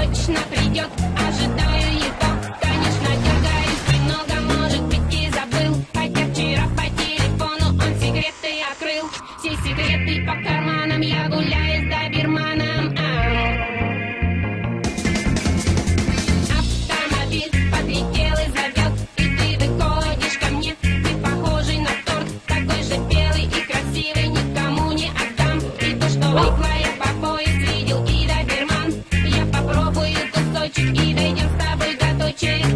точно придет, ожидаю его. Конечно, дергаюсь немного, может быть, и забыл. Хотя вчера по телефону он секреты открыл. Все секреты по карманам, я гуляю с доберманом. Автомобиль подлетел и зовет, и ты выходишь ко мне. Ты похожий на торт, такой же белый и красивый, никому не отдам. И то, что влипла я по пояс, видел и доберман. Я попробую кусочек и дойдем с тобой до точек.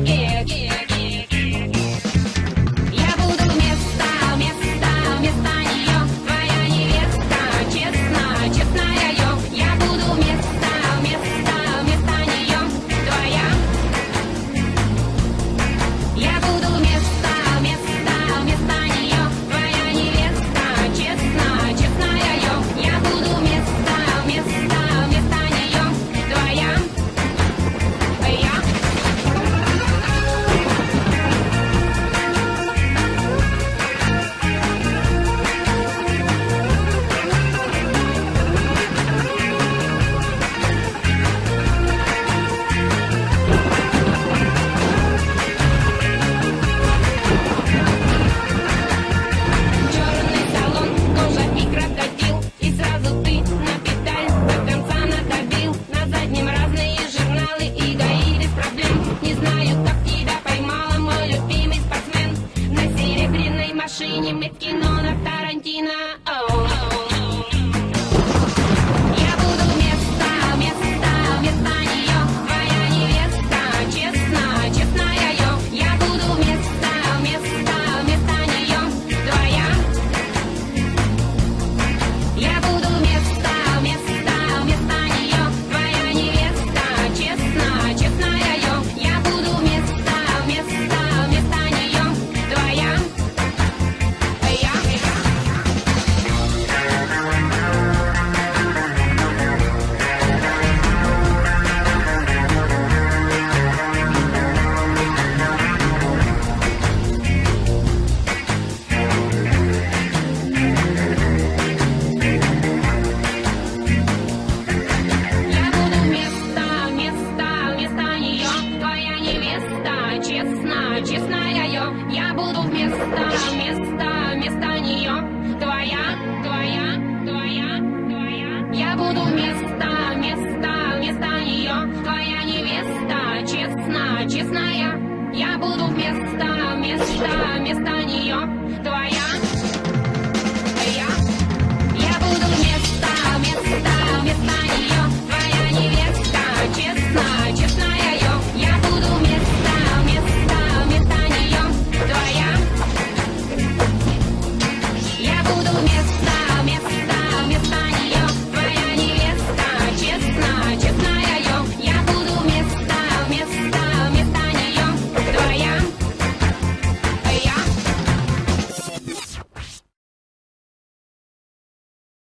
Я буду вместо нее твоя невеста, честная я. Я буду вместо нее твоя. Я буду вместо нее твоя невеста, честная я. Я буду вместо нее твоя. Черный салон, кожа и крокодил, и сразу ты на педаль до конца надавил. На заднем разные журналы и ГАИ без проблем. Не знаю, как тебя поймала, мой любимый спортсмен. На серебряной машине мы в кино на Тарантино. Я буду вместо нее твоя невеста, честная я. Я буду вместо нее твоя. Я буду вместо нее твоя невеста, честная я. Я буду вместо нее твоя. Я буду вместо нее твоя невеста, честная я. Я буду вместо нее твоя. Я буду вместо нее твоя невеста, честная. Я буду вместо нее твоя.